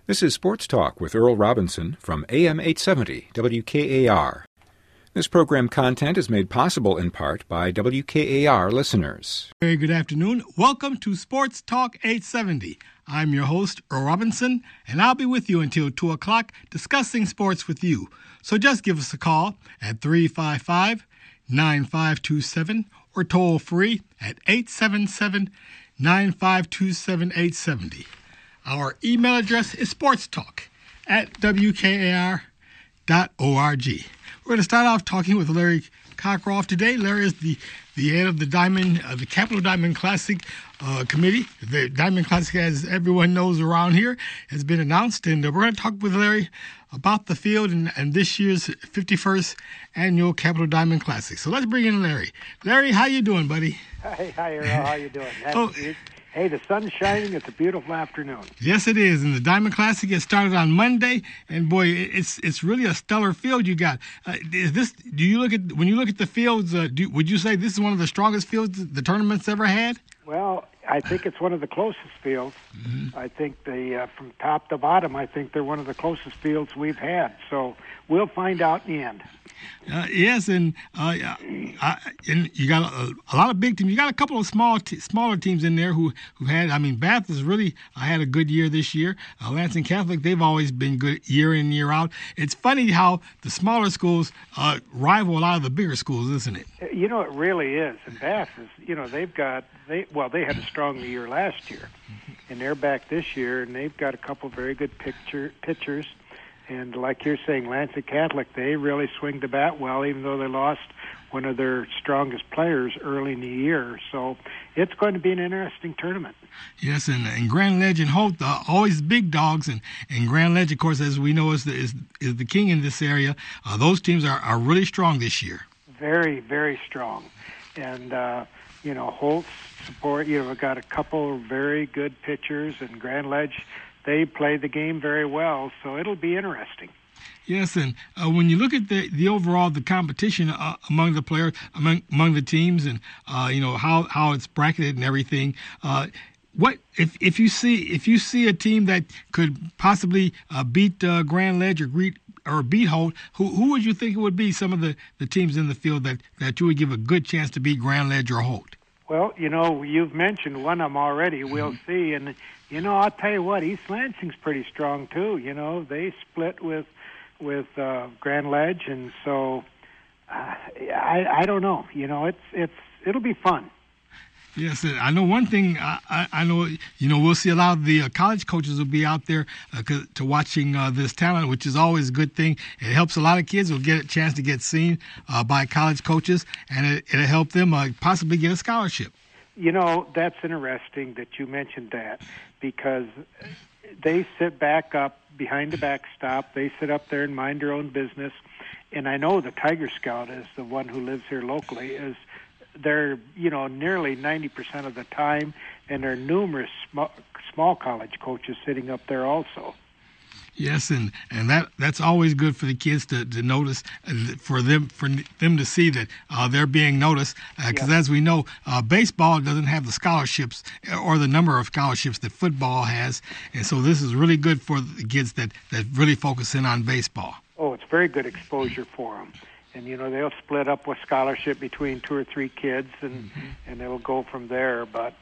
This is Sports Talk with Earl Robinson from AM 870 WKAR. This program content is made possible in part by WKAR listeners. Very good afternoon. Welcome to Sports Talk 870. I'm your host, Earl Robinson, and I'll be with you until 2 o'clock discussing sports with you. So just give us a call at 355-9527 or toll free at 877-952-7870. Our email address is sportstalk@wkar.org. We're going to start off talking with Larry Cockcroft today. Larry is the head of the Capital Diamond Classic committee. The Diamond Classic, as everyone knows around here, has been announced, and we're going to talk with Larry about the field and this year's 51st annual Capital Diamond Classic. So let's bring in Larry. Larry, how you doing, buddy? Hi, Earl. How you doing? Hey, the sun's shining. It's a beautiful afternoon. Yes, it is. And the Diamond Classic gets started on Monday, and boy, it's really a stellar field you got. When you look at the fields, would you say this is one of the strongest fields the tournament's ever had? Well, I think it's one of the closest fields. Mm-hmm. I think from top to bottom, I think they're one of the closest fields we've had. So we'll find out in the end. Yes, and you got a lot of big teams. You got a couple of smaller teams in there who had. I mean, Bath has really had a good year this year. Lansing Catholic, they've always been good year in, year out. It's funny how the smaller schools rival a lot of the bigger schools, isn't it? You know, it really is. And Bath is, they had a strong year last year, and they're back this year, and they've got a couple very good pitchers. And like you're saying, Lansing Catholic, they really swing the bat well, even though they lost one of their strongest players early in the year. So it's going to be an interesting tournament. Yes, and Grand Ledge and Holt, always big dogs. And Grand Ledge, of course, as we know, is the king in this area. Those teams are really strong this year. Very, very strong. And, Holt's support, we've got a couple of very good pitchers, and Grand Ledge, they play the game very well, so it'll be interesting. Yes, and when you look at the overall the competition among the players, among the teams, and how it's bracketed and everything, what if you see a team that could possibly beat Grand Ledge or beat Holt, who would you think it would be? Some of the teams in the field that you would give a good chance to beat Grand Ledge or Holt. Well, you've mentioned one of them already. We'll see. And, I'll tell you what, East Lansing's pretty strong, too. They split with Grand Ledge, and so I don't know. It'll be fun. Yes, I know one thing. I know, we'll see a lot of the college coaches will be out there to watching this talent, which is always a good thing. It helps a lot of kids. Will get a chance to get seen by college coaches, and it'll help them possibly get a scholarship. That's interesting that you mentioned that, because they sit back up behind the backstop. They sit up there and mind their own business. And I know the Tiger Scout is the one who lives here locally, they're, nearly 90% of the time, and there are numerous small college coaches sitting up there also. Yes, and that's always good for the kids to notice, for them to see that they're being noticed. Because as we know, baseball doesn't have the scholarships or the number of scholarships that football has, and so this is really good for the kids that really focus in on baseball. Oh, it's very good exposure for them. And, they'll split up with scholarship between 2 or 3 kids, and they'll go from there. But,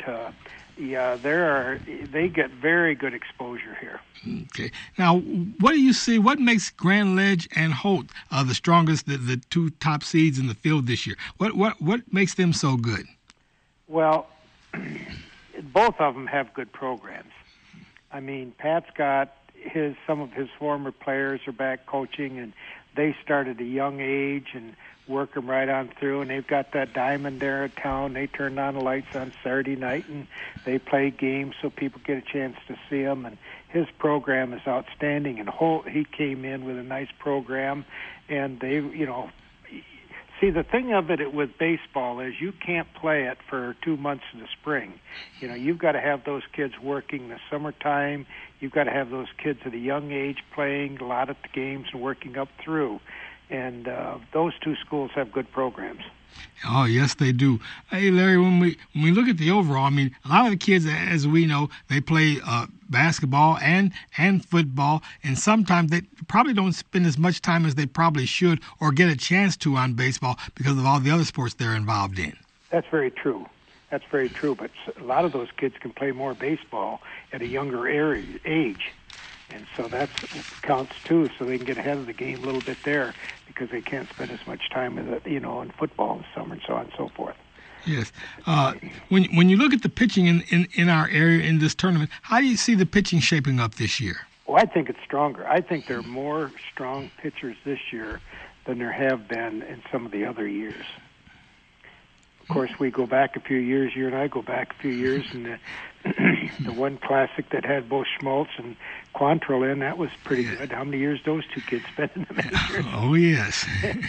they get very good exposure here. Okay. Now, what do you see? What makes Grand Ledge and Holt the strongest, the two top seeds in the field this year? What makes them so good? Well, both of them have good programs. I mean, Pat's got some of his former players are back coaching, and they started at a young age and work them right on through, and they've got that diamond there in town. They turn on the lights on Saturday night, and they play games so people get a chance to see them, and his program is outstanding. And Holt, he came in with a nice program, and they, see, the thing of it with baseball is you can't play it for 2 months in the spring. You've got to have those kids working the summertime. You've got to have those kids at a young age playing a lot of the games and working up through. And those two schools have good programs. Oh, yes, they do. Hey, Larry, when we look at the overall, I mean, a lot of the kids, as we know, they play basketball and football, and sometimes they probably don't spend as much time as they probably should or get a chance to on baseball because of all the other sports they're involved in. That's very true. That's very true. But a lot of those kids can play more baseball at a younger age. And so that counts too, so they can get ahead of the game a little bit there because they can't spend as much time with it, in football in the summer and so on and so forth. Yes. When you look at the pitching in our area in this tournament, how do you see the pitching shaping up this year? Well, I think it's stronger. I think there are more strong pitchers this year than there have been in some of the other years. Of course, we go back a few years. You and I go back a few years, and the one classic that had both Schmaltz and Quantrill in, that was pretty good. How many years those two kids spent in the majors? Oh, yes.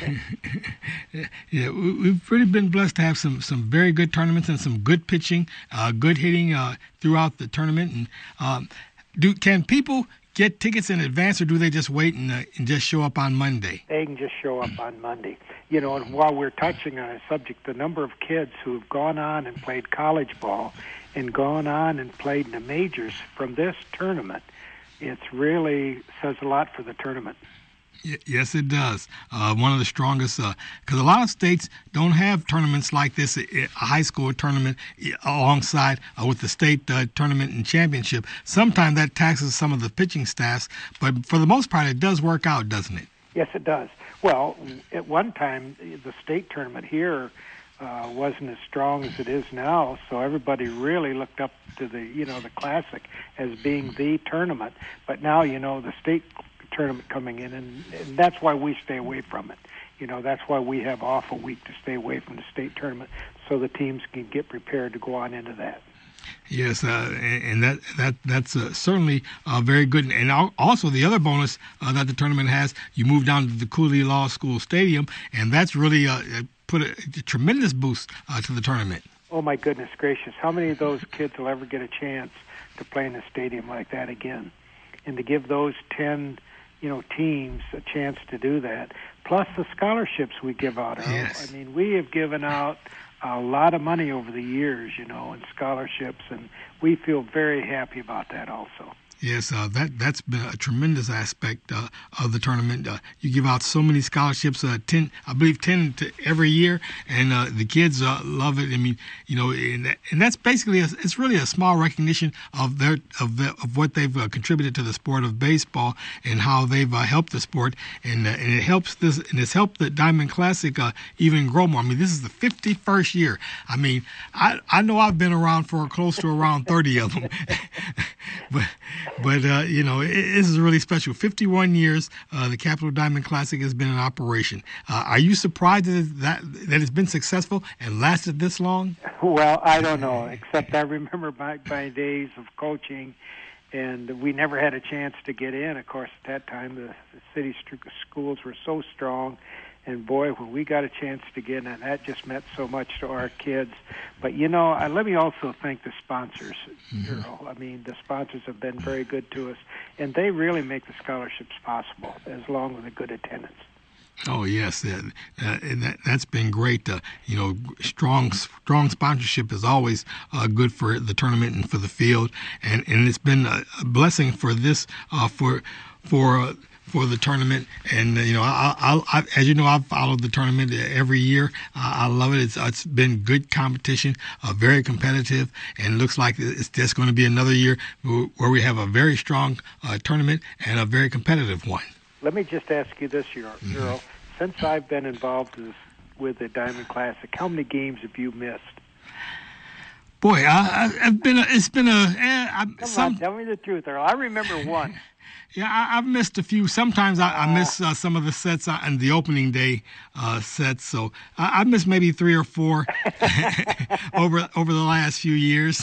Yeah, we've really been blessed to have some very good tournaments and some good pitching, good hitting throughout the tournament. And can people get tickets in advance, or do they just wait and just show up on Monday? They can just show up on Monday. And while we're touching on a subject, the number of kids who have gone on and played college ball and gone on and played in the majors from this tournament, it really says a lot for the tournament. Yes, it does. One of the strongest, because a lot of states don't have tournaments like this, a high school tournament alongside with the state tournament and championship. Sometimes that taxes some of the pitching staffs, but for the most part, it does work out, doesn't it? Yes, it does. Well, at one time, the state tournament here wasn't as strong as it is now, so everybody really looked up to the Classic as being the tournament. But now, the state tournament coming in, and that's why we stay away from it. That's why we have off a week to stay away from the state tournament, so the teams can get prepared to go on into that. Yes, and that's certainly very good. And also the other bonus that the tournament has, you move down to the Cooley Law School Stadium, and that's really put a tremendous boost to the tournament. Oh, my goodness gracious. How many of those kids will ever get a chance to play in a stadium like that again? And to give those 10 teams a chance to do that, plus the scholarships we give out. Yes. I mean, we have given out a lot of money over the years, in scholarships, and we feel very happy about that also. Yes, that's been a tremendous aspect of the tournament. You give out so many scholarships, 10 to every year, and the kids love it. I mean, and that's basically it's really a small recognition of what they've contributed to the sport of baseball and how they've helped the sport, and it helps it's helped the Diamond Classic even grow more. I mean, this is the 51st year. I mean, I know I've been around for close to around 30 of them, But this is really special. 51 years, the Capital Diamond Classic has been in operation. Are you surprised that it's been successful and lasted this long? Well, I don't know, except I remember my days of coaching, and we never had a chance to get in. Of course, at that time, the city schools were so strong. And boy, when we got a chance to get in, that just meant so much to our kids. But, let me also thank the sponsors, Earl. I mean, the sponsors have been very good to us, and they really make the scholarships possible, as long with a good attendance. Oh, yes, and that's been great. Strong sponsorship is always good for the tournament and for the field, and it's been a blessing for this for the tournament. And I as you know, I've followed the tournament every year. I love it. It's been good competition, very competitive, and it looks like it's just going to be another year where we have a very strong tournament and a very competitive one. Let me just ask you this, Earl. Since I've been involved with the Diamond Classic, how many games have you missed? Boy, it's been Come on, tell me the truth, Earl. I remember one. Yeah, I've missed a few. Sometimes I miss some of the sets and the opening day sets. So I missed maybe 3 or 4 over the last few years.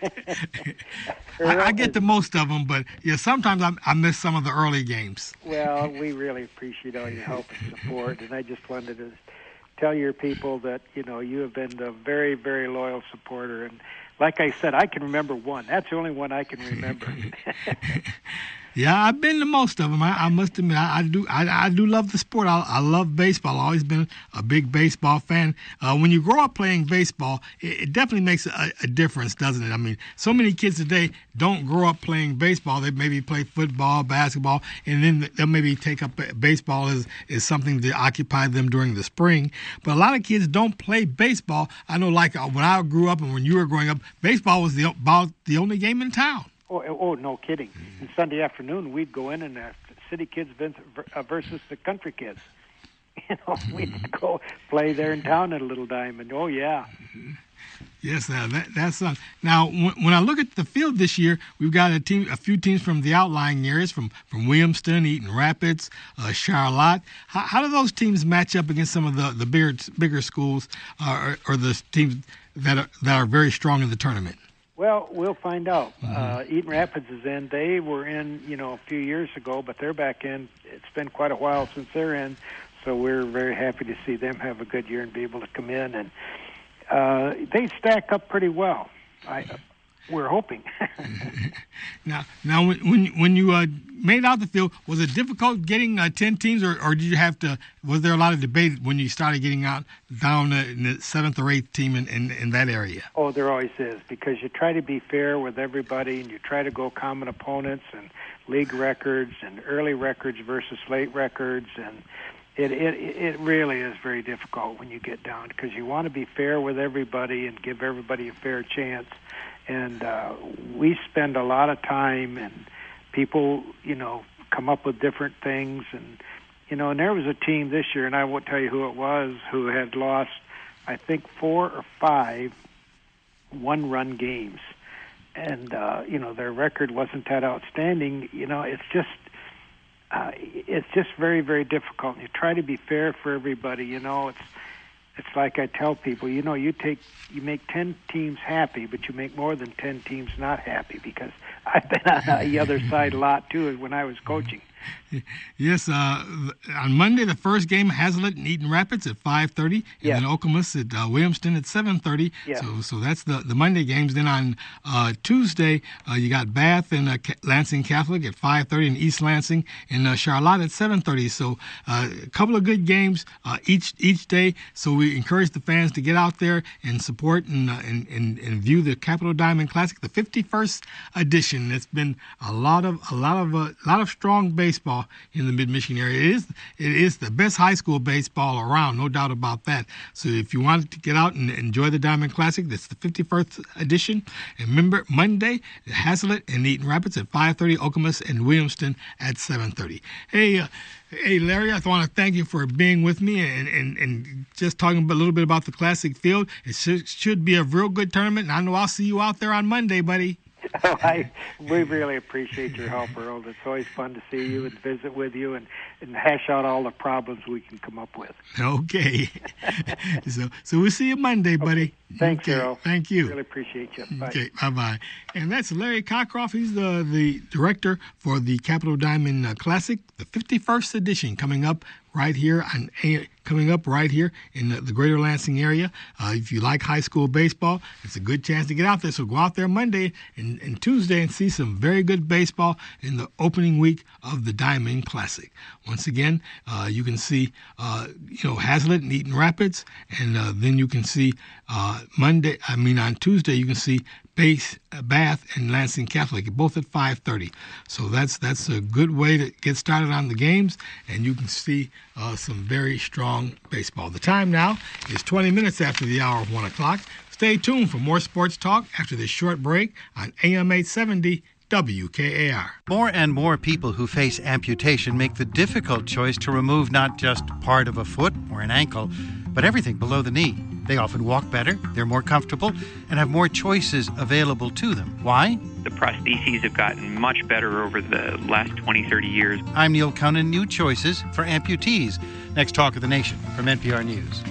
I get to most of them, but yeah, sometimes I miss some of the early games. Well, we really appreciate all your help and support, and I just wanted to tell your people that you have been a very, very loyal supporter. And like I said, I can remember one. That's the only one I can remember. Yeah, I've been to most of them. I must admit, I do love the sport. I love baseball. I've always been a big baseball fan. When you grow up playing baseball, it definitely makes a difference, doesn't it? I mean, so many kids today don't grow up playing baseball. They maybe play football, basketball, and then they'll maybe take up baseball as something to occupy them during the spring. But a lot of kids don't play baseball. I know, like when I grew up and when you were growing up, baseball was about the only game in town. Oh, no kidding. And Sunday afternoon, we'd go in and city kids versus the country kids. You know, we'd go play there in town at a little diamond. Oh, yeah. Yes, that's now. When I look at the field this year, we've got a few teams from the outlying areas, from Williamston, Eaton Rapids, Charlotte. How do those teams match up against some of the bigger schools, or the teams that are very strong in the tournament? Well, we'll find out. Eaton Rapids is in. They were in, a few years ago, but they're back in. It's been quite a while since they're in, so we're very happy to see them have a good year and be able to come in. And they stack up pretty well. We're hoping. Now, when you made out the field, was it difficult getting 10 teams, or did you have to? Was there a lot of debate when you started getting out down in the 7th or 8th team in that area? Oh, there always is, because you try to be fair with everybody, and you try to go common opponents and league records and early records versus late records, and it really is very difficult when you get down, because you want to be fair with everybody and give everybody a fair chance. And we spend a lot of time, and people, come up with different things. And, and there was a team this year, and I won't tell you who it was, who had lost, I think, 4 or 5 one-run games. And, their record wasn't that outstanding. It's just very, very difficult. You try to be fair for everybody. It's like I tell people, you make 10 teams happy, but you make more than 10 teams not happy, because I've been on the other side a lot, too, when I was coaching. Yes, on Monday, the first game, Hazlitt and Eaton Rapids at 5:30, and then Okemos at Williamston at 7:30. Yeah. So that's the Monday games. Then on Tuesday, you got Bath and Lansing Catholic at 5:30, and East Lansing and Charlotte at 7:30. So a couple of good games each day. So we encourage the fans to get out there and support and view the Capital Diamond Classic, the 51st edition. It's been a lot of strong baseball in the Mid-Michigan area. It is the best high school baseball around, no doubt about that. So if you wanted to get out and enjoy the Diamond Classic, that's the 51st edition. And remember, Monday, Hazlitt and Eaton Rapids at 5:30, Okemos and Williamston at 7:30. Hey, Larry, I want to thank you for being with me and just talking a little bit about the Classic Field. It should be a real good tournament, and I know I'll see you out there on Monday, buddy. We really appreciate your help, Earl. It's always fun to see you and visit with you and hash out all the problems we can come up with. Okay. So we'll see you Monday, buddy. Okay. Thanks, Earl. Thank you. Really appreciate you. Bye. Okay, bye-bye. And that's Larry Cockcroft. He's the director for the Capital Diamond Classic, the 51st edition, coming up right here in the greater Lansing area. If you like high school baseball, it's a good chance to get out there. So go out there Monday and Tuesday and see some very good baseball in the opening week of the Diamond Classic. Once again, you can see, Hazlitt and Eaton Rapids, and then you can see on Tuesday you can see Bath and Lansing Catholic, both at 5:30. So that's a good way to get started on the games, and you can see some very strong baseball. The time now is 20 minutes after the hour of 1 o'clock. Stay tuned for more sports talk after this short break on AM 870 WKAR. More and more people who face amputation make the difficult choice to remove not just part of a foot or an ankle, but everything below the knee. They often walk better, they're more comfortable, and have more choices available to them. Why? The prostheses have gotten much better over the last 20, 30 years. I'm Neil Conan. New choices for amputees. Next Talk of the Nation from NPR News.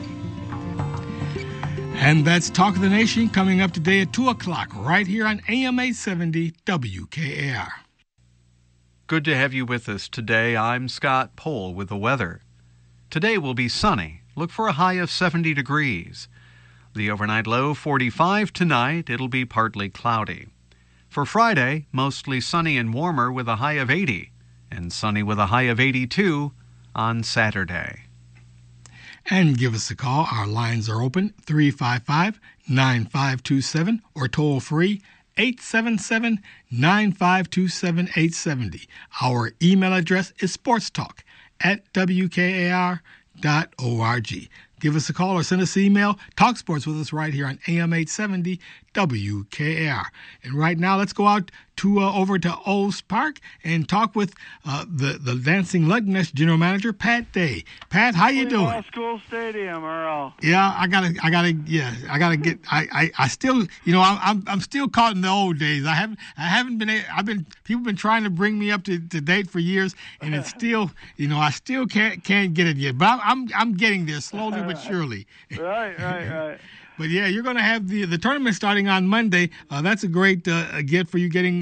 And that's Talk of the Nation coming up today at 2 o'clock right here on AM 870 WKAR. Good to have you with us today. I'm Scott Pohl with the weather. Today will be sunny. Look for a high of 70 degrees. The overnight low 45 tonight. It'll be partly cloudy. For Friday, mostly sunny and warmer with a high of 80, and sunny with a high of 82 on Saturday. And give us a call. Our lines are open, 355-9527, or toll free, 877-952-7870. Our email address is sportstalk@wkar.org. Give us a call or send us an email. Talk sports with us right here on AM 870 WKAR. And right now, let's go out to over to Olds Park and talk with the Lansing Lugnuts general manager, Pat Day. Pat, how you doing? School Stadium, Earl. Yeah, I gotta get. I still, I'm still caught in the old days. People been trying to bring me up to date for years, and it's still, I still can't get it yet. But I'm getting there slowly but surely. Right. But yeah, you're going to have the tournament starting on Monday. That's a great get for you getting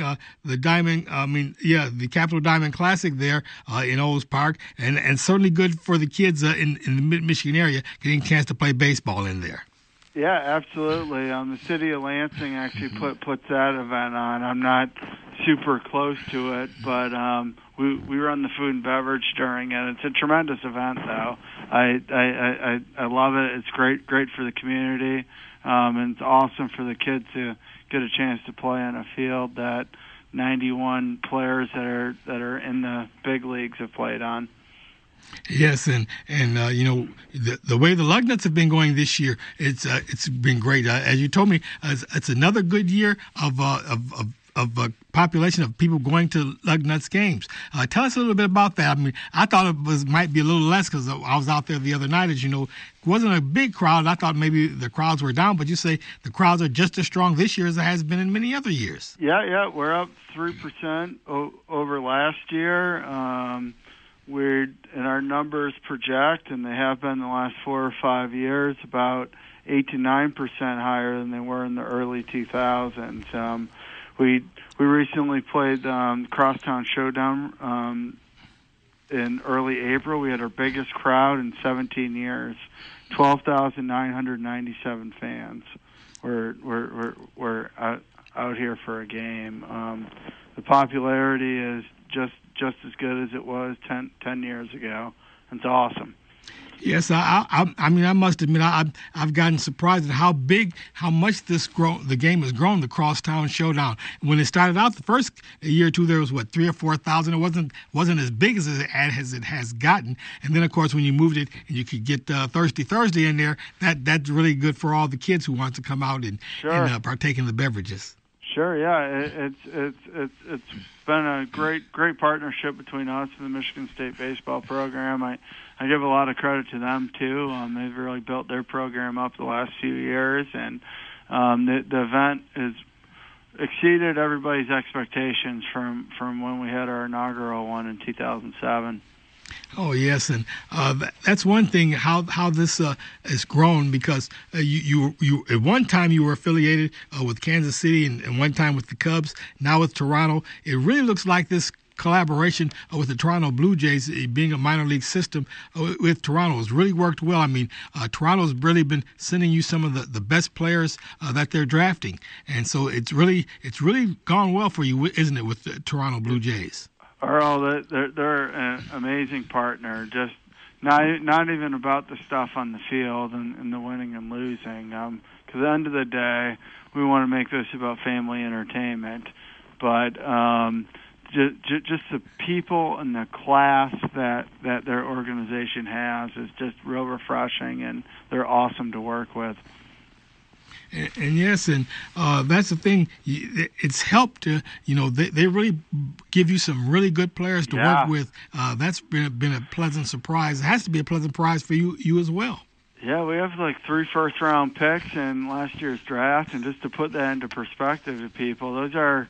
the Capital Diamond Classic there in Olds Park, and certainly good for the kids in the Mid-Michigan area getting a chance to play baseball in there. Yeah, absolutely. The city of Lansing actually puts that event on. I'm not super close to it, but we run the food and beverage during it. It's a tremendous event, though. I love it. It's great for the community, and it's awesome for the kids to get a chance to play on a field that 91 players that are in the big leagues have played on. Yes, and the way the Lugnuts have been going this year, it's been great. As you told me, it's another good year of a population of people going to Lugnuts games. Tell us a little bit about that. I mean, I thought it might be a little less because I was out there the other night. As you know, it wasn't a big crowd. I thought maybe the crowds were down, but you say the crowds are just as strong this year as it has been in many other years. Yeah, we're up 3% over last year. And our numbers project, and they have been the last 4 or 5 years, about 8 to 9% higher than they were in the early 2000s. We recently played Crosstown Showdown in early April. We had our biggest crowd in 17 years, 12,997 fans. We're out here for a game. The popularity is just as good as it was 10 years ago. It's awesome. Yes, I mean, I must admit, I've gotten surprised at how much the game has grown, the Crosstown Showdown. When it started out, the first year or two, there was 3,000 or 4,000. It wasn't as big as it has gotten. And then, of course, when you moved it and you could get Thirsty Thursday in there, that's really good for all the kids who want to come out and partake in the beverages. Sure, yeah, it's been a great partnership between us and the Michigan State baseball program. I give a lot of credit to them too. They've really built their program up the last few years, and the event has exceeded everybody's expectations from when we had our inaugural one in 2007. Oh yes, and that's one thing how this has grown, because you at one time you were affiliated with Kansas City and one time with the Cubs, now with Toronto. It really looks like this collaboration with the Toronto Blue Jays, being a minor league system with Toronto, has really worked well. I mean, Toronto's really been sending you some of the best players that they're drafting, and so it's really gone well for you, isn't it, with the Toronto Blue Jays? Earl, they're an amazing partner. Just not even about the stuff on the field and the winning and losing. Because at the end of the day, we want to make this about family entertainment. But just the people and the class that their organization has is just real refreshing, and they're awesome to work with. And yes, and that's the thing. It's helped to, they really give you some really good players to work with. That's been a pleasant surprise. It has to be a pleasant surprise for you as well. Yeah, we have 3 first-round picks in last year's draft, and just to put that into perspective to people, those are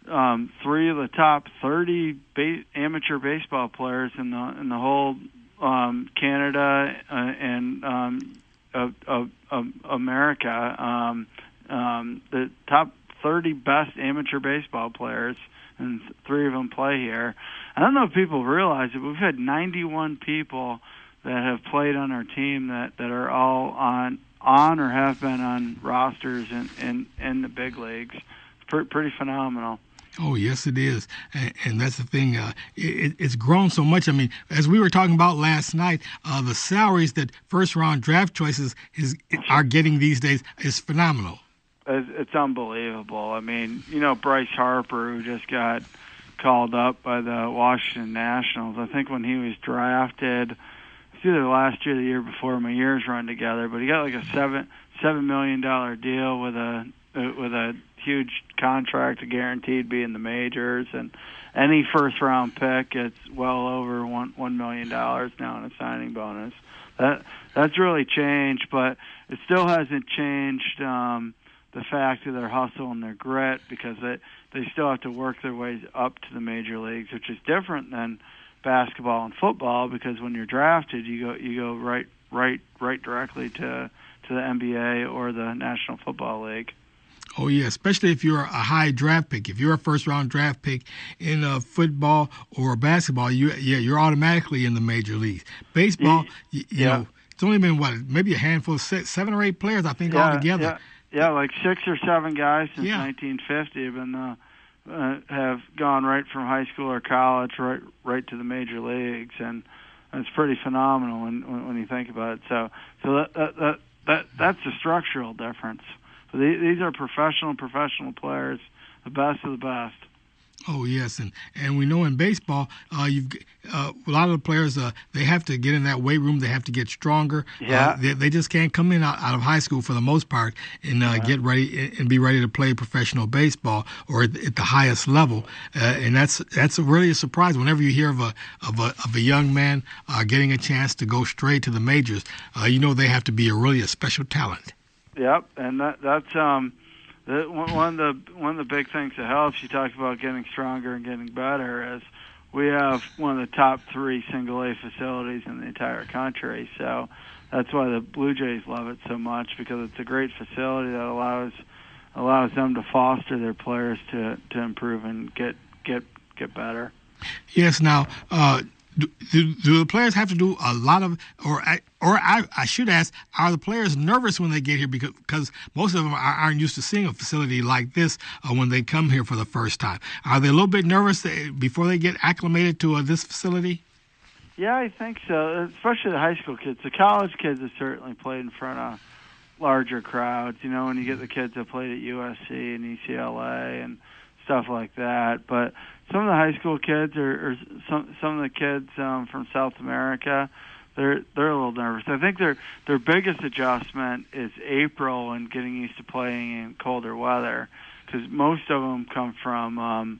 3 of the top 30 amateur baseball players in the whole Canada and of America. The top 30 best amateur baseball players, and 3 of them play here. I don't know if people realize it, but we've had 91 people that have played on our team that are all on or have been on rosters in the big leagues. pretty phenomenal. Oh, yes, it is. And that's the thing. It's grown so much. I mean, as we were talking about last night, the salaries that first-round draft choices are getting these days is phenomenal. It's unbelievable. I mean, Bryce Harper, who just got called up by the Washington Nationals. I think when he was drafted, it's either last year or the year before, my years run together, but he got like a $7 million deal with a huge contract guaranteed be in the majors, and any first-round pick gets well over $1 million now in a signing bonus. That's really changed, but it still hasn't changed the fact of their hustle and their grit, because they still have to work their ways up to the major leagues, which is different than basketball and football, because when you're drafted, you go right directly to the NBA or the National Football League. Oh, yeah, especially if you're a high draft pick. If you're a first-round draft pick in football or basketball, you're automatically in the major leagues. Baseball, you know, it's only been, maybe a handful of 7 or 8 players, I think, altogether. Yeah, like 6 or 7 guys since 1950 have gone right from high school or college right to the major leagues, and it's pretty phenomenal when you think about it. So that's the structural difference. So these are professional players, the best of the best. Oh, yes, and we know in baseball, a lot of the players, they have to get in that weight room. They have to get stronger. Yeah. They just can't come in out of high school for the most part and get ready and be ready to play professional baseball or at the highest level. And that's really a surprise whenever you hear of a young man getting a chance to go straight to the majors. They have to be really a special talent. Yep, and that's one of the big things that helps. You talk about getting stronger and getting better. Is we have one of the top 3 single-A facilities in the entire country. So that's why the Blue Jays love it so much, because it's a great facility that allows them to foster their players to improve and get better. Yes. Now, do the players have to do a lot of, or I should ask, are the players nervous when they get here because most of them aren't used to seeing a facility like this when they come here for the first time? Are they a little bit nervous before they get acclimated to this facility? Yeah, I think so, especially the high school kids. The college kids have certainly played in front of larger crowds, when you get the kids that played at USC and UCLA and stuff like that. But some of the high school kids or some of the kids from South America, they're a little nervous. I think their biggest adjustment is April and getting used to playing in colder weather, because most of them come from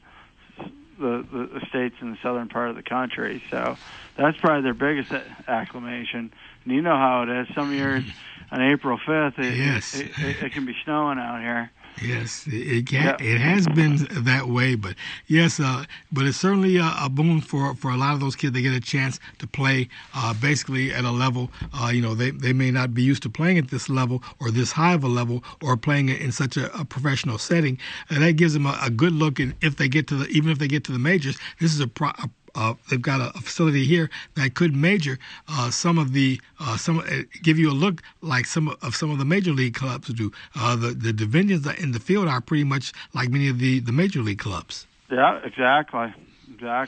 the states in the southern part of the country. So that's probably their biggest acclimation. And you know how it is. Some years on April 5th, it can be snowing out here. Yes, it has been that way, but yes, but it's certainly a boon for a lot of those kids. They get a chance to play basically at a level. They may not be used to playing at this level or this high of a level, or playing in such a professional setting. And that gives them a good look. And if they get to even if they get to the majors, this is they've got a facility here that could major give you a look like some of the major league clubs do. The divisions in the field are pretty much like many of the major league clubs. Yeah, exactly. Yeah.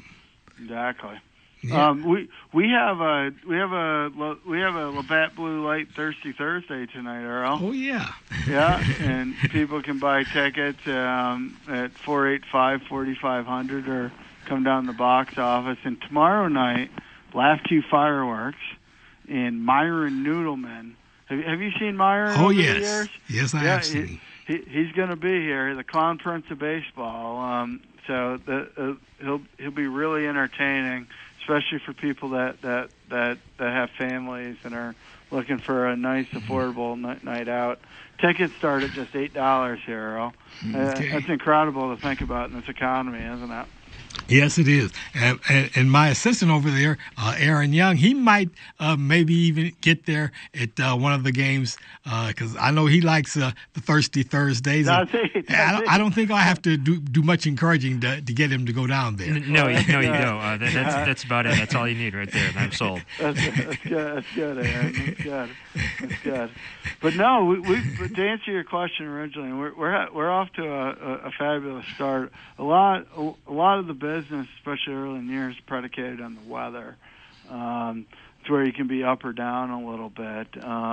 We have a Labatt Blue Light Thirsty Thursday tonight, Earl. Oh yeah. Yeah, and people can buy tickets at 485-4500 or come down to the box office. And tomorrow night, Laugh Q Fireworks in Myron Noodleman. Have you seen Myron over the years? Yes, I have seen. He's going to be here, the Clown Prince of Baseball. So he'll be really entertaining, especially for people that have families and are looking for a nice, affordable night out. Tickets start at just $8 here, Earl. Okay. That's incredible to think about in this economy, isn't it? Yes, it is. And my assistant over there, Aaron Young, he might maybe even get there at one of the games because I know he likes the Thirsty Thursdays. I don't think I have to do much encouraging to get him to go down there. No, you don't. That's about it. That's all you need right there. I'm sold. That's good, Aaron. That's good. But no, but to answer your question originally, we're off to a fabulous start. A lot of the business, especially early in the year, is predicated on the weather. It's where you can be up or down a little bit.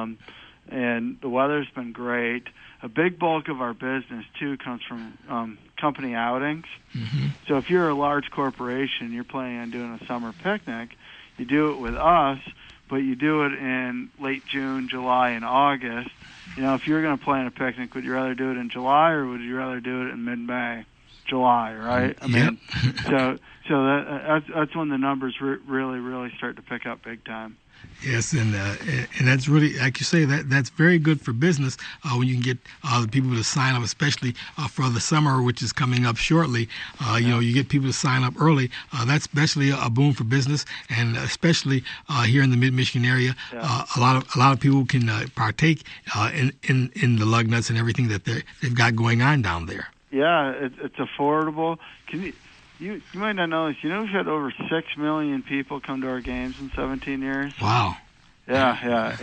And the weather's been great. A big bulk of our business, too, comes from company outings. Mm-hmm. So if you're a large corporation, you're planning on doing a summer picnic, you do it with us, but you do it in late June, July, and August. You know, if you're going to plan a picnic, would you rather do it in July or would you rather do it in mid-May? July, right? I mean, so that's when the numbers really start to pick up big time. Yes, and that's really, like you say, that's very good for business when you can get the people to sign up, especially for the summer, which is coming up shortly. You know, you get people to sign up early. That's especially a boom for business, and especially here in the Mid-Michigan area, a lot of people can partake in the lug nuts and everything that they've got going on down there. Yeah, it's affordable. You might not know this. You know, we've had over 6 million people come to our games in 17 years. Wow. Yeah.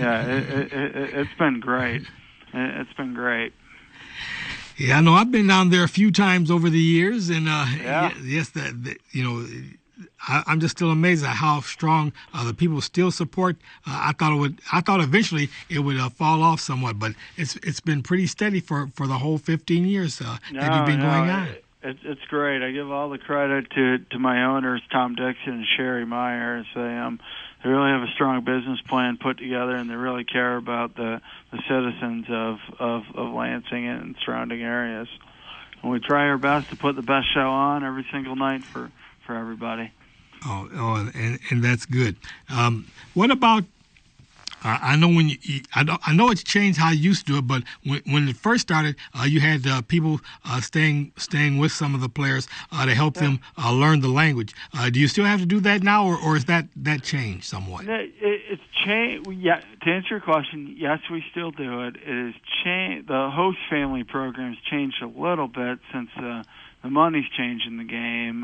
It's been great. It's been great. Yeah, I know. I've been down there a few times over the years, and yes, you know, I'm just still amazed at how strong the people still support. I thought eventually it would fall off somewhat, but it's been pretty steady for the whole 15 years that you've been going on. It's great. I give all the credit to my owners, Tom Dixon and Sherry Meyer. They really have a strong business plan put together, and they really care about the citizens of Lansing and surrounding areas. And we try our best to put the best show on every single night for everybody. Oh, and that's good. What about? I know I know it's changed how you used to do it, but when it first started, you had people staying with some of the players to help them learn the language. Do you still have to do that now, or is that changed somewhat? It's changed. Yeah. To answer your question, yes, we still do it. It is changed. The host family program's changed a little bit since the money's changed in the game.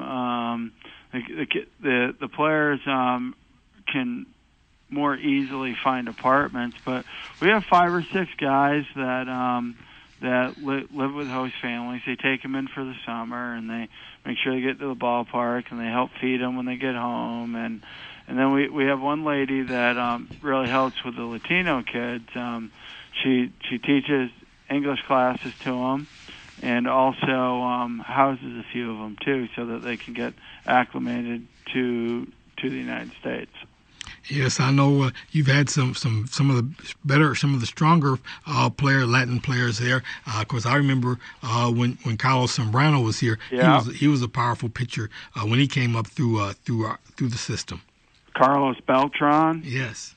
The players can more easily find apartments, but we have 5 or 6 guys that live with host families. They take them in for the summer, and they make sure they get to the ballpark, and they help feed them when they get home. And then we have one lady that really helps with the Latino kids. She teaches English classes to them, and also houses a few of them too, so that they can get acclimated to the United States. Yes, I know you've had some of the stronger Latin players there. Of course, I remember when Carlos Zambrano was here. Yeah. He was a powerful pitcher when he came up through the system. Carlos Beltran. Yes.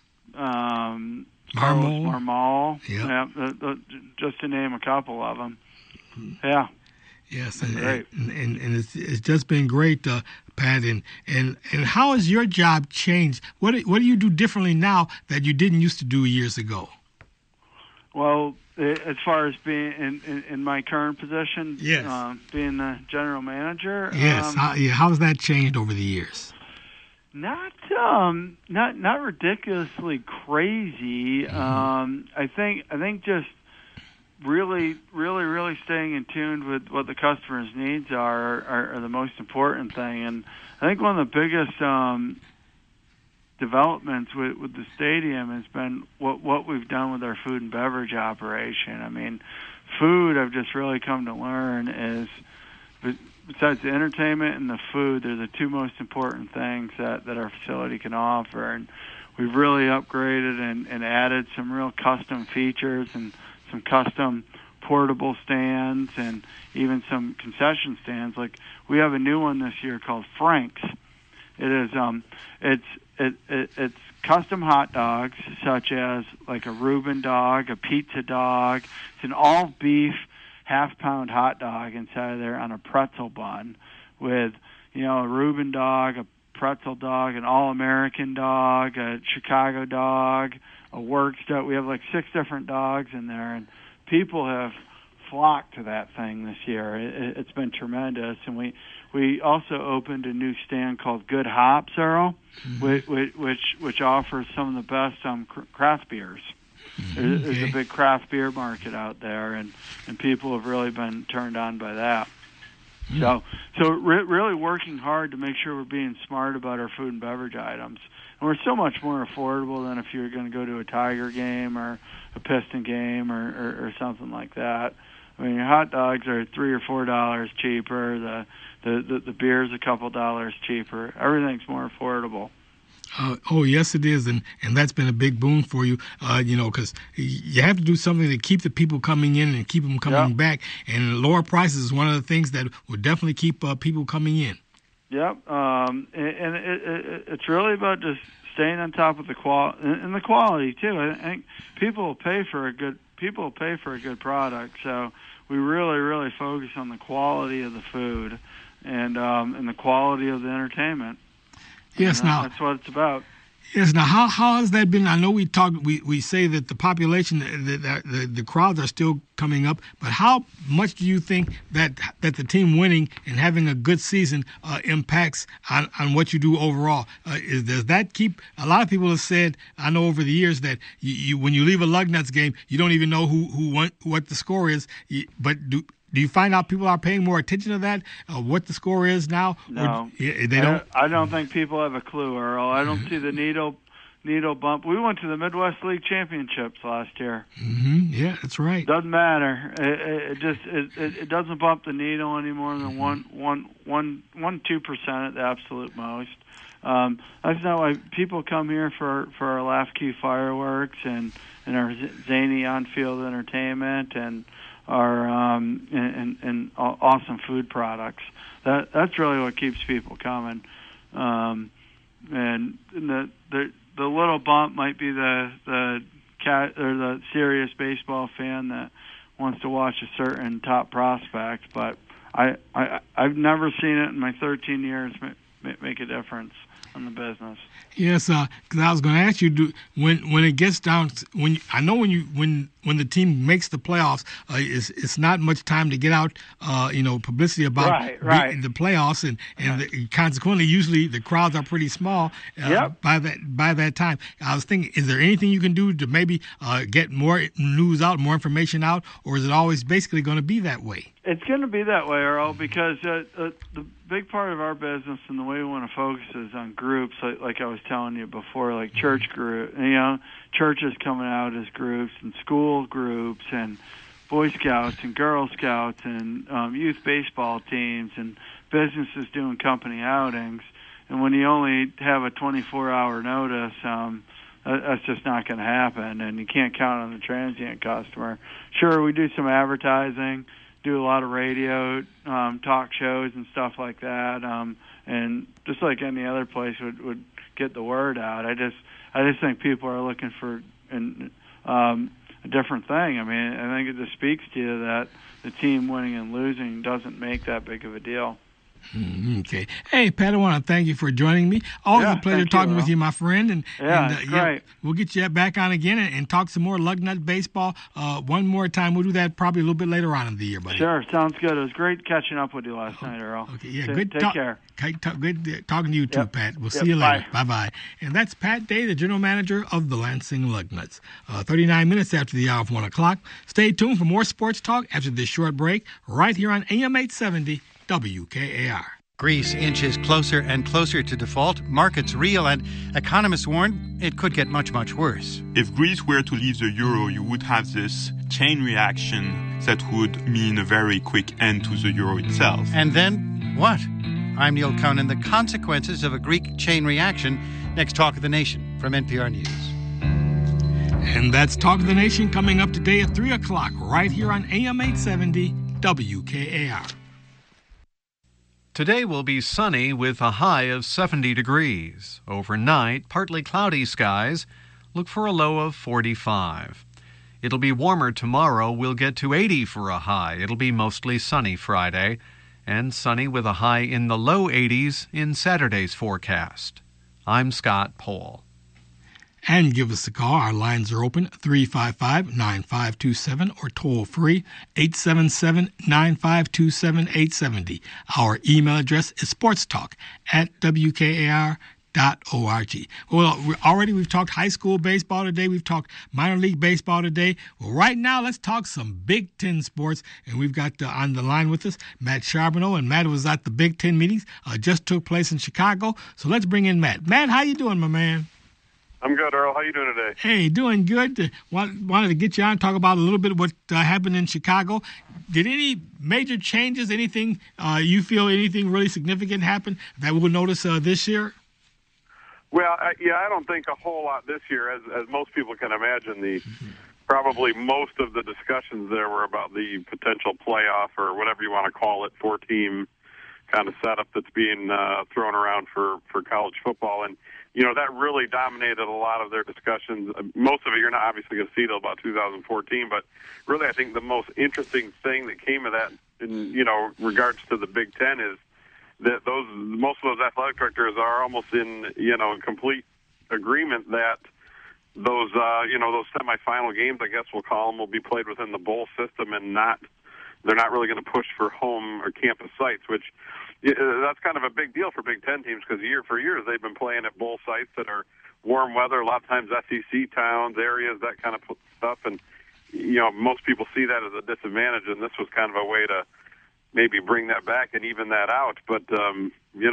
Marmol. Yeah. Just to name a couple of them. Yeah. Yes, and it's just been great, Pat. And how has your job changed? What do you do differently now that you didn't used to do years ago? Well, as far as being in my current position, yes, being the general manager. Yes, how has that changed over the years? Not ridiculously crazy. Mm-hmm. I think just really staying in tune with what the customer's needs are the most important thing. And I think one of the biggest developments with the stadium has been what we've done with our food and beverage operation. I mean, food, I've just really come to learn, is besides the entertainment and the food, they're the 2 most important things that our facility can offer. And we've really upgraded and added some real custom features and some custom portable stands and even some concession stands. Like we have a new one this year called Frank's. It is it's custom hot dogs, such as like a Reuben dog, a pizza dog. It's an all beef half-pound hot dog inside of there on a pretzel bun with a Reuben dog, a pretzel dog, an All-American dog, a Chicago dog, a Works dog. We have like 6 different dogs in there, and people have flocked to that thing this year. It's been tremendous, and we also opened a new stand called Good Hops, Earl, which offers some of the best craft beers. There's a big craft beer market out there, and people have really been turned on by that. So really working hard to make sure we're being smart about our food and beverage items. And we're so much more affordable than if you're going to go to a Tiger game or a Piston game or something like that. I mean, your hot dogs are $3 or $4 cheaper. The beer's a couple dollars cheaper. Everything's more affordable. Oh, yes, it is, and that's been a big boon for you, because you have to do something to keep the people coming in and keep them coming back, and lower prices is one of the things that will definitely keep people coming in. Yep, and it's really about just staying on top of the quality and the quality too. I think people pay for a good product, so we really focus on the quality of the food and the quality of the entertainment. Yes, now that's what it's about. Yes, now how has that been? I know we say that the population, the crowds are still coming up, but how much do you think that the team winning and having a good season impacts on what you do overall? Does that keep? A lot of people have said, I know over the years, that you when you leave a Lugnuts game, you don't even know who won, what the score is. But do you find out people are paying more attention to that, what the score is now? No, they don't. I don't think people have a clue, Earl. I don't see the needle bump. We went to the Midwest League Championships last year. Mm-hmm. Yeah, that's right. Doesn't matter. It doesn't bump the needle any more than 2% at the absolute most. That's not why people come here for our Laugh Key fireworks and our zany on-field entertainment and our and awesome food products. That's really what keeps people coming. And the little bump might be the cat or the serious baseball fan that wants to watch a certain top prospect, but I've never seen it in my 13 years make a difference in the business. Yes, because I was going to ask you, when it gets down, when the team makes the playoffs, it's not much time to get out, publicity about the playoffs, and consequently, usually the crowds are pretty small by that time. I was thinking, is there anything you can do to maybe get more news out, more information out, or is it always basically going to be that way? It's going to be that way, Earl, because the big part of our business and the way we want to focus is on groups, like I was telling you before, like church group, churches coming out as groups and school groups and Boy Scouts and Girl Scouts and youth baseball teams and businesses doing company outings. And when you only have a 24-hour notice, that's just not going to happen, and you can't count on the transient customer. Sure, we do some advertising, do a lot of radio, talk shows and stuff like that, and just like any other place would get the word out. I just think people are looking for a different thing. I mean, I think it just speaks to you that the team winning and losing doesn't make that big of a deal. Okay. Hey, Pat, I want to thank you for joining me. Always a pleasure talking with you, my friend. And great. We'll get you back on again and talk some more Lugnut baseball one more time. We'll do that probably a little bit later on in the year, buddy. Sure, sounds good. It was great catching up with you last night, Earl. Okay, yeah, take care. Good talking to you too, Pat. We'll see you later. Bye-bye. And that's Pat Day, the general manager of the Lansing Lugnuts. 39 minutes after the hour of 1 o'clock. Stay tuned for more sports talk after this short break right here on AM 870 WKAR. Greece inches closer and closer to default. Markets reel, and economists warn it could get much, much worse. If Greece were to leave the euro, you would have this chain reaction that would mean a very quick end to the euro itself. And then what? I'm Neil Conan. The consequences of a Greek chain reaction. Next, Talk of the Nation from NPR News. And that's Talk of the Nation coming up today at 3 o'clock right here on AM 870 WKAR. Today will be sunny with a high of 70 degrees. Overnight, partly cloudy skies. Look for a low of 45. It'll be warmer tomorrow. We'll get to 80 for a high. It'll be mostly sunny Friday. and sunny with a high in the low 80s in Saturday's forecast. I'm Scott Pohl. And give us a call. Our lines are open, 355-9527 or toll free, 877-952-7870. Our email address is sportstalk@wkar.org. Well, we've talked high school baseball today. We've talked minor league baseball today. Well, right now, let's talk some Big Ten sports. And we've got on the line with us Matt Charbonneau. And Matt was at the Big Ten meetings, just took place in Chicago. So let's bring in Matt. Matt, how you doing, my man? I'm good, Earl. How you doing today? Hey, doing good. Wanted to get you on and talk about a little bit of what happened in Chicago. Did any major changes, anything you feel anything really significant happen that we'll notice this year? Well, I don't think a whole lot this year. As most people can imagine, probably most of the discussions there were about the potential playoff or whatever you want to call it, 4-team kind of setup that's being thrown around for college football. And that really dominated a lot of their discussions. Most of it you're not obviously going to see till about 2014, but really I think the most interesting thing that came of that in, regards to the Big Ten is that most of those athletic directors are almost in complete agreement that those semifinal games, I guess we'll call them, will be played within the bowl system and they're not really going to push for home or campus sites, which that's kind of a big deal for Big Ten teams because for years they've been playing at bowl sites that are warm weather, a lot of times SEC towns, areas, that kind of stuff. And, most people see that as a disadvantage, and this was kind of a way to maybe bring that back and even that out. But, they're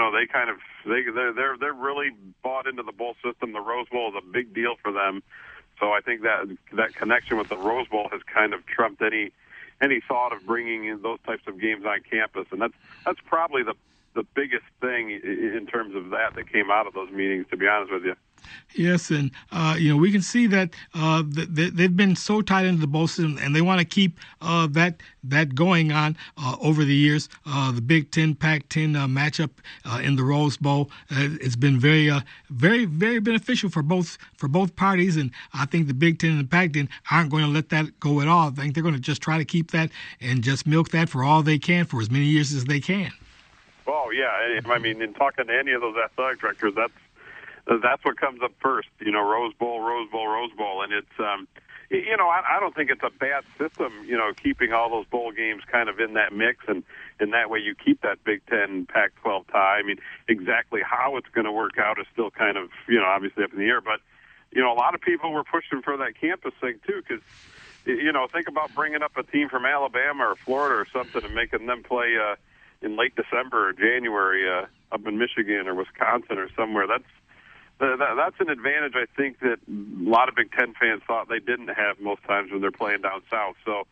really bought into the bowl system. The Rose Bowl is a big deal for them. So I think that connection with the Rose Bowl has kind of trumped any thought of bringing in those types of games on campus, and that's probably the biggest thing in terms of that came out of those meetings, to be honest with you. Yes, and we can see that they've been so tied into the bowl system, and they want to keep that going on over the years. The Big Ten, Pac-10 matchup in the Rose Bowl, it's been very, very, very beneficial for both parties, and I think the Big Ten and the Pac-10 aren't going to let that go at all. I think they're going to just try to keep that and just milk that for all they can for as many years as they can. Oh yeah, I mean, in talking to any of those athletic directors, that's what comes up first. Rose Bowl, Rose Bowl, Rose Bowl, and it's I don't think it's a bad system. Keeping all those bowl games kind of in that mix, and in that way you keep that Big Ten, Pac-12 tie. I mean, exactly how it's going to work out is still kind of obviously up in the air. But a lot of people were pushing for that campus thing too, because think about bringing up a team from Alabama or Florida or something and making them play in late December or January up in Michigan or Wisconsin or somewhere. That's an advantage, I think, that a lot of Big Ten fans thought they didn't have most times when they're playing down south. So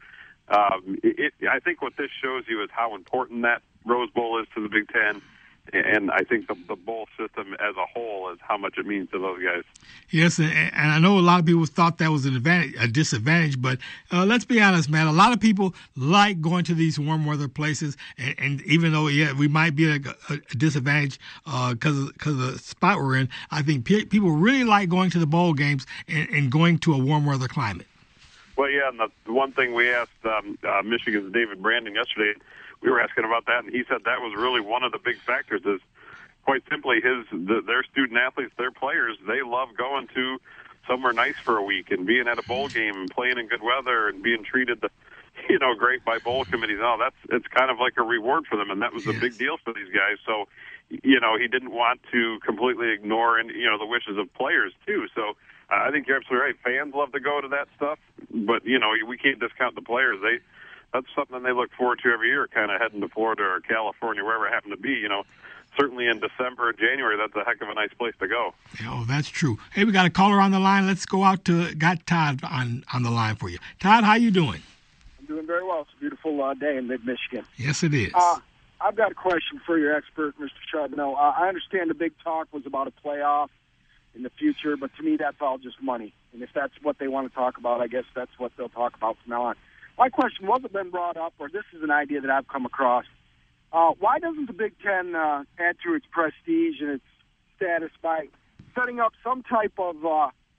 I think what this shows you is how important that Rose Bowl is to the Big Ten, and I think the bowl system as a whole is how much it means to those guys. Yes, and I know a lot of people thought that was a disadvantage, but let's be honest, man. A lot of people like going to these warm weather places, and even though we might be at a disadvantage because of the spot we're in, I think people really like going to the bowl games and going to a warm weather climate. Well, yeah, and the one thing we asked Michigan's David Brandon yesterday, we were asking about that, and he said that was really one of the big factors is quite simply their student athletes, their players, they love going to somewhere nice for a week and being at a bowl game and playing in good weather and being treated great by bowl committees. It's kind of like a reward for them, and that was a big deal for these guys. So, he didn't want to completely ignore the wishes of players too. So I think you're absolutely right. Fans love to go to that stuff, but we can't discount the players. That's something they look forward to every year, kind of heading to Florida or California, wherever it happened to be. Certainly in December or January, that's a heck of a nice place to go. Oh, that's true. Hey, we got a caller on the line. Let's go out got Todd on the line for you. Todd, how you doing? I'm doing very well. It's a beautiful day in mid-Michigan. Yes, it is. I've got a question for your expert, Mr. Charbonneau. I understand the big talk was about a playoff in the future, but to me that's all just money. And if that's what they want to talk about, I guess that's what they'll talk about from now on. My question wasn't been brought up, or this is an idea that I've come across. Why doesn't the Big Ten add to its prestige and its status by setting up some type of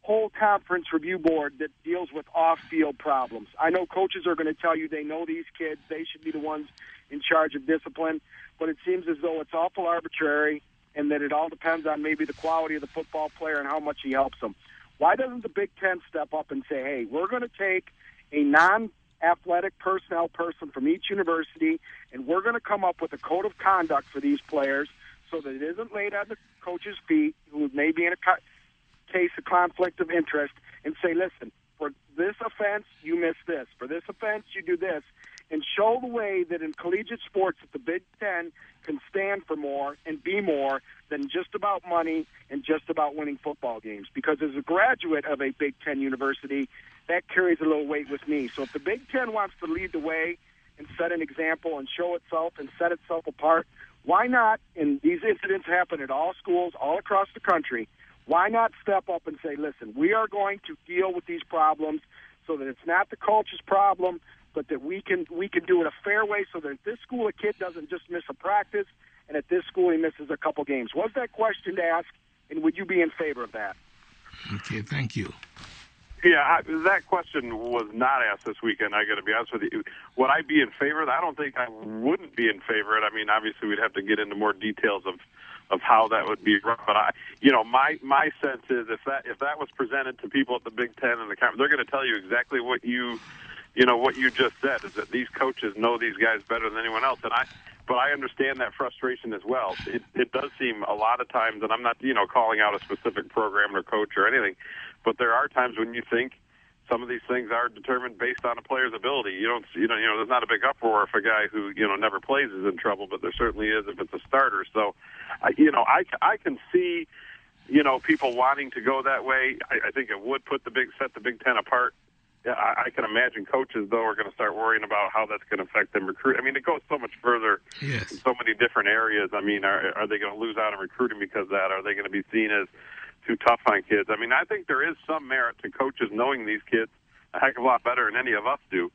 whole conference review board that deals with off-field problems. I know coaches are going to tell you they know these kids, they should be the ones in charge of discipline, but it seems as though it's awful arbitrary and that it all depends on maybe the quality of the football player and how much he helps them. Why doesn't the Big Ten step up and say, hey, we're going to take a non-athletic personnel person from each university, and we're going to come up with a code of conduct for these players so that it isn't laid on the coach's feet, who may be in a case of conflict of interest, and say, listen, for this offense, you miss this. For this offense, you do this. And show the way that in collegiate sports that the Big Ten can stand for more and be more than just about money and just about winning football games. Because as a graduate of a Big Ten university, that carries a little weight with me. So if the Big Ten wants to lead the way and set an example and show itself and set itself apart, why not, and these incidents happen at all schools all across the country, why not step up and say, listen, we are going to deal with these problems so that it's not the coach's problem, but that we can do it a fair way so that at this school a kid doesn't just miss a practice, and at this school he misses a couple games. Was that question to ask, and would you be in favor of that? Okay, thank you. Yeah, that question was not asked this weekend, I got to be honest with you. Would I be in favor of that? I don't think I wouldn't be in favor of it. I mean, obviously we'd have to get into more details of how that would be run. But my sense is if that was presented to people at the Big Ten and the conference, they're going to tell you exactly what you just said, is that these coaches know these guys better than anyone else. But I understand that frustration as well. It does seem a lot of times, and I'm not, calling out a specific program or coach or anything, but there are times when you think some of these things are determined based on a player's ability. There's not a big uproar if a guy who, never plays is in trouble, but there certainly is if it's a starter. So, I can see, people wanting to go that way. I think it would set the Big Ten apart. I can imagine coaches, though, are going to start worrying about how that's going to affect them recruit. I mean, it goes so much further in so many different areas. I mean, are they going to lose out on recruiting because of that? Are they going to be seen as too tough on kids? I mean, I think there is some merit to coaches knowing these kids a heck of a lot better than any of us do.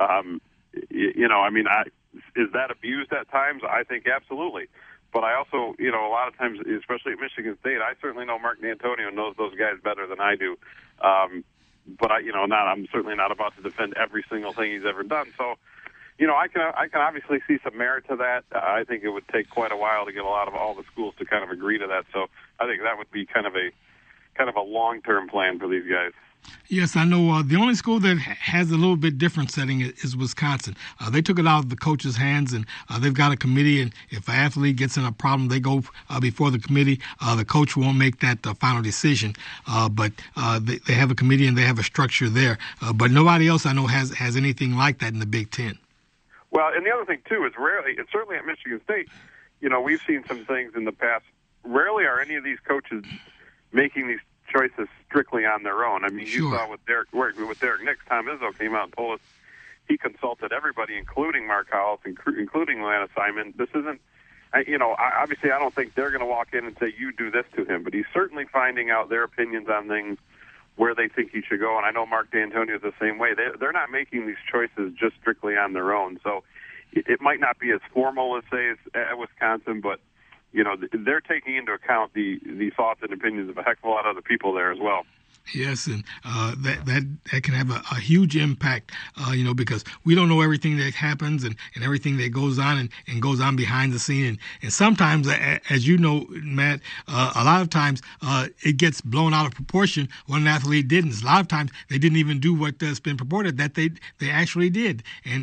Is that abused at times? I think absolutely. But I also, a lot of times, especially at Michigan State, I certainly know Mark D'Antonio knows those guys better than I do. But I'm certainly not about to defend every single thing he's ever done. So, I can obviously see some merit to that. I think it would take quite a while to get all the schools to kind of agree to that. So I think that would be kind of a long-term plan for these guys. Yes, I know. The only school that has a little bit different setting is Wisconsin. They took it out of the coach's hands, and they've got a committee. And if an athlete gets in a problem, they go before the committee. The coach won't make that final decision, but they have a committee and they have a structure there. But nobody else I know has anything like that in the Big Ten. Well, and the other thing too is certainly at Michigan State, we've seen some things in the past. Rarely are any of these coaches making these choices strictly on their own. I mean, you saw with Derek Nix, Tom Izzo came out and told us he consulted everybody, including Mark Howells, including Lana Simon. This isn't, obviously I don't think they're going to walk in and say, you do this to him, but he's certainly finding out their opinions on things, where they think he should go. And I know Mark D'Antonio is the same way. They're not making these choices just strictly on their own. So it might not be as formal as, say, at Wisconsin, but they're taking into account the thoughts and opinions of a heck of a lot of other people there as well. Yes, and that can have a huge impact, because we don't know everything that happens and everything that goes on and goes on behind the scene. And sometimes, as you know, Matt, a lot of times it gets blown out of proportion when an athlete didn't. A lot of times they didn't even do what's been purported that they actually did, and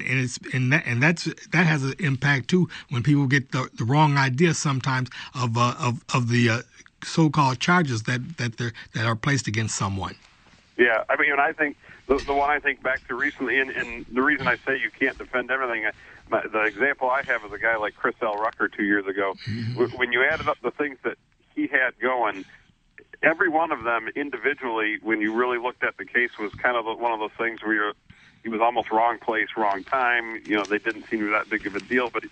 that has an impact too when people get the wrong idea sometimes of the so-called charges that are placed against someone. Yeah, I mean, I think the one I think back to recently, and the reason I say you can't defend everything, the example I have is a guy like Chris L. Rucker 2 years ago. Mm-hmm. When you added up the things that he had going, every one of them individually, when you really looked at the case, was kind of one of those things where he was almost wrong place, wrong time. They didn't seem to be that big of a deal, but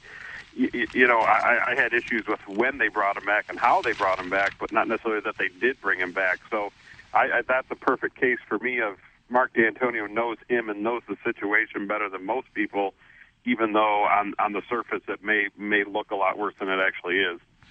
I had issues with when they brought him back and how they brought him back, but not necessarily that they did bring him back. So that's a perfect case for me of Mark D'Antonio knows him and knows the situation better than most people, even though on the surface it may look a lot worse than it actually is.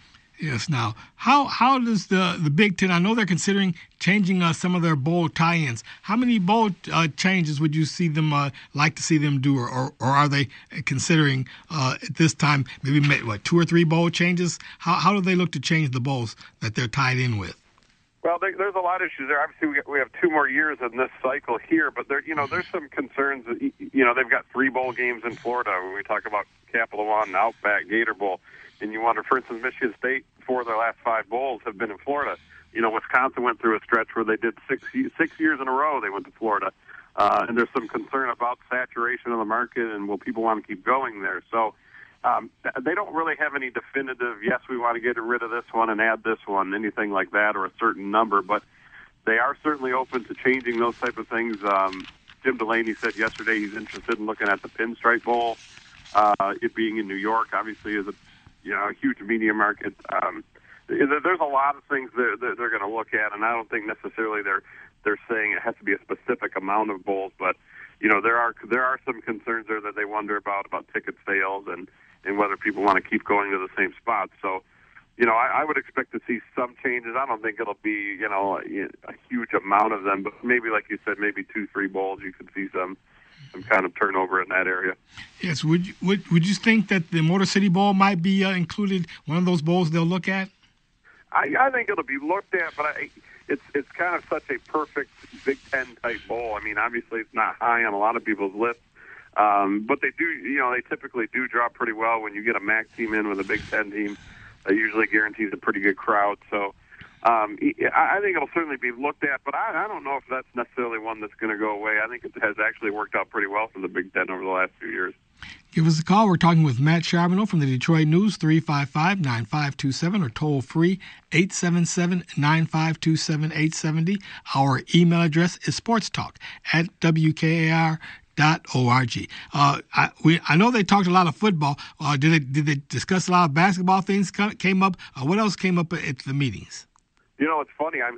Yes. Now, how does the Big Ten? I know they're considering changing some of their bowl tie-ins. How many bowl changes would you see them like to see them do, or are they considering at this time maybe 2 or 3 bowl changes? How do they look to change the bowls that they're tied in with? Well, there's a lot of issues there. Obviously, we have 2 more years in this cycle here, but there's some concerns. They've got 3 bowl games in Florida. When we talk about Capital One, Outback, Gator Bowl, and you wonder, for instance, Michigan State, 4 of their last 5 bowls have been in Florida. Wisconsin went through a stretch where they did 6 years in a row. They went to Florida, and there's some concern about saturation of the market and will people want to keep going there. So. They don't really have any definitive, yes, we want to get rid of this one and add this one, anything like that, or a certain number, but they are certainly open to changing those type of things. Jim Delaney said yesterday he's interested in looking at the Pinstripe Bowl. It being in New York, obviously, is a huge media market. There's a lot of things they're going to look at, and I don't think necessarily they're saying it has to be a specific amount of bowls, but there are some concerns there that they wonder about ticket sales and whether people want to keep going to the same spot. So, I would expect to see some changes. I don't think it'll be, a huge amount of them, but maybe, like you said, maybe 2-3 bowls, you could see some kind of turnover in that area. Yes. Would you think that the Motor City Bowl might be included, one of those bowls they'll look at? I think it'll be looked at, but it's kind of such a perfect Big Ten type bowl. I mean, obviously it's not high on a lot of people's lists. But they do, they typically do draw pretty well when you get a MAC team in with a Big Ten team. That usually guarantees a pretty good crowd. So I think it'll certainly be looked at, but I don't know if that's necessarily one that's going to go away. I think it has actually worked out pretty well for the Big Ten over the last few years. Give us a call. We're talking with Matt Charbonneau from the Detroit News, 355-9527, or toll-free 877-952-7870. Our email address is sportstalk@WKAR.org. I know they talked a lot of football. Did they discuss a lot of basketball things came up? What else came up at the meetings? It's funny. I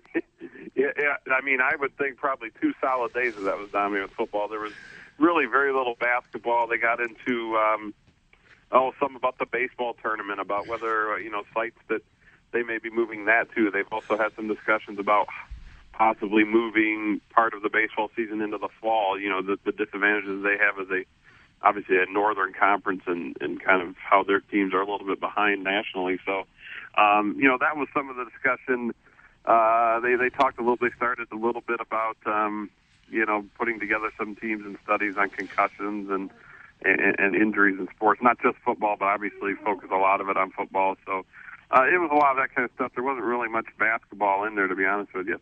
would think probably 2 solid days of that was dominated with football. There was really very little basketball. They got into some about the baseball tournament, about whether sites that they may be moving that to. They've also had some discussions about possibly moving part of the baseball season into the fall. The disadvantages they have as obviously a Northern Conference and kind of how their teams are a little bit behind nationally. So that was some of the discussion. They talked a little. They started a little bit about putting together some teams and studies on concussions and injuries in sports, not just football, but obviously focus a lot of it on football. So it was a lot of that kind of stuff. There wasn't really much basketball in there, to be honest with you.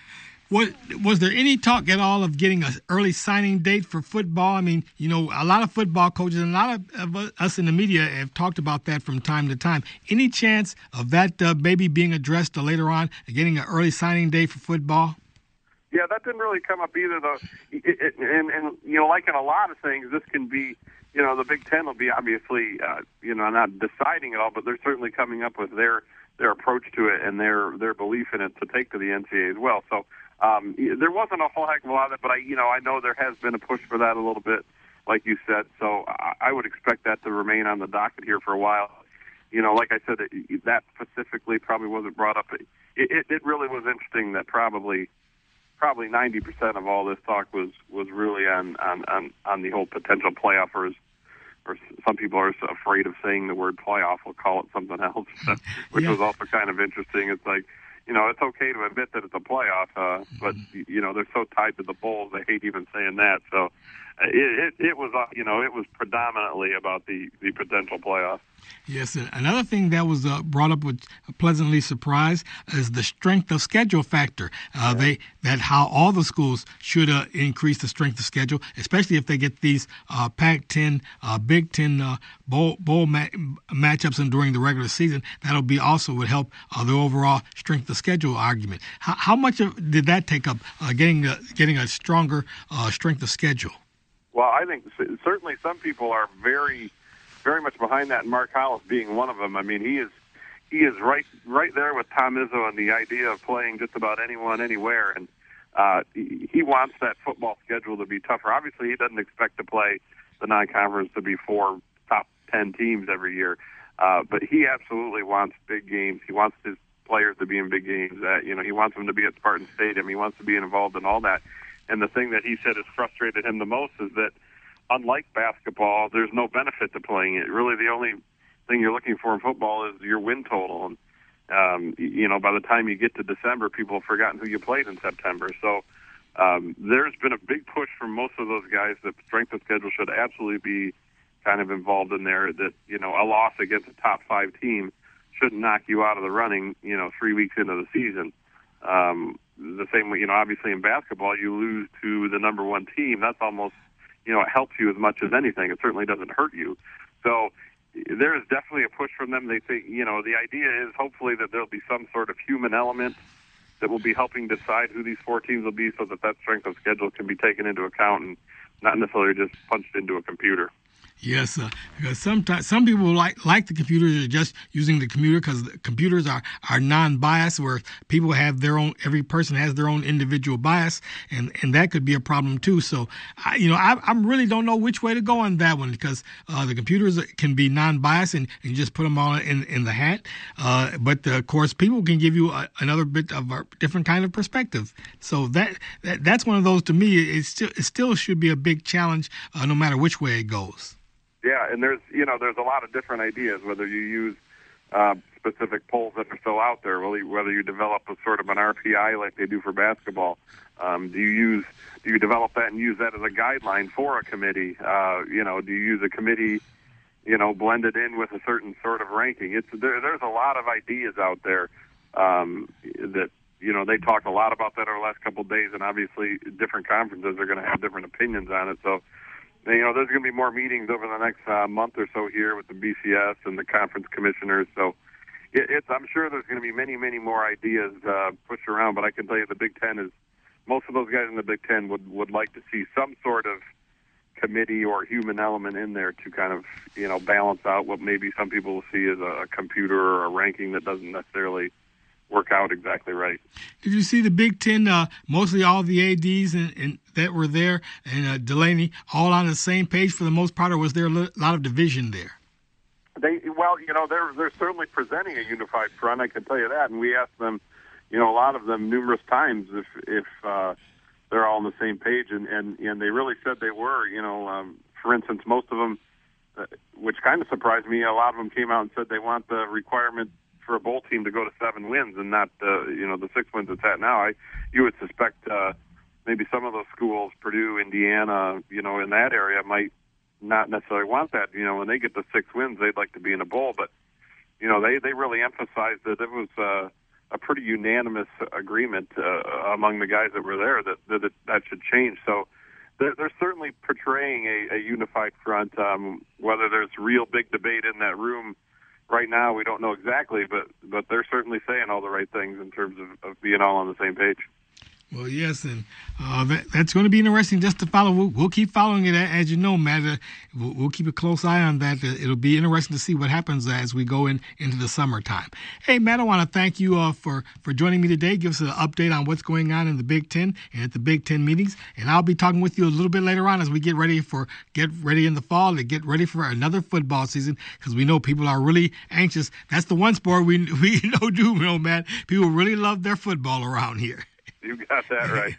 Was there any talk at all of getting an early signing date for football? I mean, a lot of football coaches and a lot of us in the media have talked about that from time to time. Any chance of that maybe being addressed later on, getting an early signing date for football? Yeah, that didn't really come up either, though. And like in a lot of things, this can be, the Big Ten will be obviously, not deciding it all, but they're certainly coming up with their approach to it and their belief in it to take to the NCAA as well. So there wasn't a whole heck of a lot of it, but I know there has been a push for that a little bit, like you said. So I would expect that to remain on the docket here for a while. Like I said, that specifically probably wasn't brought up. It really was interesting that probably 90% of all this talk was really on the whole potential playoff, or some people are afraid of saying the word playoff. We'll call it something else, which was also kind of interesting. It's like, it's okay to admit that it's a playoff, but they're so tied to the bowls, they hate even saying that. So it was predominantly about the potential playoff. Yes, another thing that was brought up, which pleasantly surprised, is the strength of schedule factor. How all the schools should increase the strength of schedule, especially if they get these Pac-10, Big Ten bowl matchups and during the regular season. That'll be also would help the overall strength of schedule argument. How much did that take up getting a stronger strength of schedule? Well, I think certainly some people are very, very much behind that, and Mark Hollis being one of them. I mean, he is right there with Tom Izzo and the idea of playing just about anyone, anywhere, and he wants that football schedule to be tougher. Obviously, he doesn't expect to play the non-conference to be 4 top 10 teams every year, But he absolutely wants big games. He wants his players to be in big games. He wants them to be at Spartan Stadium. He wants to be involved in all that. And the thing that he said has frustrated him the most is that, unlike basketball, there's no benefit to playing it. Really, the only thing you're looking for in football is your win total. And, by the time you get to December, people have forgotten who you played in September. So there's been a big push from most of those guys that strength of schedule should absolutely be kind of involved in there, that, a loss against a top 5 team shouldn't knock you out of the running, 3 weeks into the season. The same way, obviously in basketball, you lose to the number 1 team. That's almost, it helps you as much as anything. It certainly doesn't hurt you. So there is definitely a push from them. They think, the idea is hopefully that there'll be some sort of human element that will be helping decide who these 4 teams will be, so that strength of schedule can be taken into account and not necessarily just punched into a computer. Yes, because sometimes some people like the computers are just using the computer because the computers are non-biased, where people have their own. Every person has their own individual bias, and that could be a problem too. So, I really don't know which way to go on that one, because the computers can be non-biased and you just put them all in the hat. But of course, people can give you another bit of a different kind of perspective. So that's one of those, to me. It still should be a big challenge, no matter which way it goes. Yeah, and there's a lot of different ideas, whether you use specific polls that are still out there, whether you develop a sort of an RPI like they do for basketball. Do you develop that and use that as a guideline for a committee? Do you use a committee, blended in with a certain sort of ranking? There's a lot of ideas out there that, they talked a lot about that over the last couple of days, and obviously different conferences are going to have different opinions on it. So, there's going to be more meetings over the next month or so here with the BCS and the conference commissioners. So I'm sure there's going to be many, many more ideas pushed around. But I can tell you the Big Ten is, most of those guys in the Big Ten would like to see some sort of committee or human element in there to kind of, balance out what maybe some people will see as a computer or a ranking that doesn't necessarily work out exactly right. Did you see the Big Ten, mostly all the ADs and that were there, and Delaney, all on the same page for the most part, or was there a lot of division there? They're certainly presenting a unified front, I can tell you that, and we asked them, a lot of them numerous times if they're all on the same page, and they really said they were. For instance, most of them, which kind of surprised me, a lot of them came out and said they want the requirement for a bowl team to go to 7 wins and not the 6 wins it's at now. You would suspect maybe some of those schools, Purdue, Indiana, in that area, might not necessarily want that. When they get the 6 wins, they'd like to be in a bowl. But they really emphasized that it was a pretty unanimous agreement among the guys that were there that should change. So they're certainly portraying a unified front. Whether there's real big debate in that room right now, we don't know exactly, but they're certainly saying all the right things in terms of being all on the same page. Well, yes, and that's going to be interesting just to follow. We'll keep following it, as you know, Matt. We'll keep a close eye on that. It'll be interesting to see what happens as we go into the summertime. Hey, Matt, I want to thank you for joining me today. Give us an update on what's going on in the Big Ten and at the Big Ten meetings. And I'll be talking with you a little bit later on as we get ready in the fall to get ready for another football season, because we know people are really anxious. That's the one sport we know, Matt. People really love their football around here. You got that right.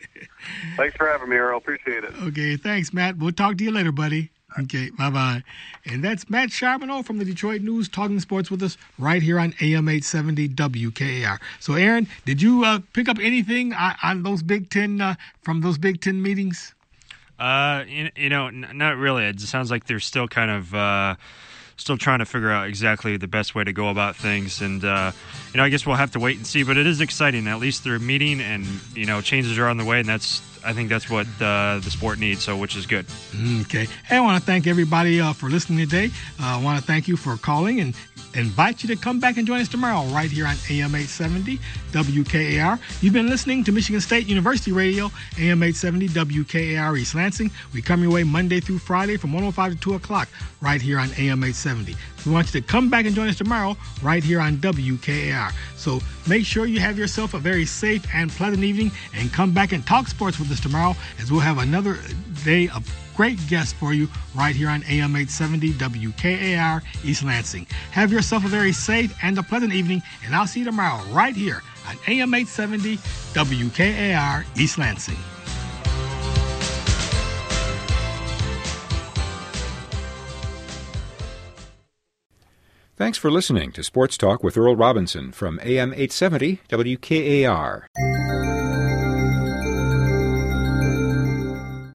Thanks for having me, Earl. Appreciate it. Okay, thanks, Matt. We'll talk to you later, buddy. Okay, bye-bye. And that's Matt Charbonneau from the Detroit News talking sports with us right here on AM 870 WKAR. So, Aaron, did you pick up anything on those Big Ten from those Big Ten meetings? Not really. It sounds like they're still kind of still trying to figure out exactly the best way to go about things. And, I guess we'll have to wait and see. But it is exciting. At least they're meeting and, changes are on the way. And I think that's what the sport needs, which is good. Okay. Hey, I want to thank everybody for listening today. I want to thank you for calling and invite you to come back and join us tomorrow right here on AM 870 WKAR. You've been listening to Michigan State University Radio, AM 870 WKAR East Lansing. We come your way Monday through Friday from 1:05 to 2 o'clock right here on AM 870. we want you to come back and join us tomorrow right here on WKAR. So make sure you have yourself a very safe and pleasant evening, and come back and talk sports with us tomorrow, as we'll have another day of great guests for you right here on AM 870 WKAR East Lansing. Have yourself a very safe and a pleasant evening, and I'll see you tomorrow right here on AM 870 WKAR East Lansing. Thanks for listening to Sports Talk with Earl Robinson from AM 870 WKAR.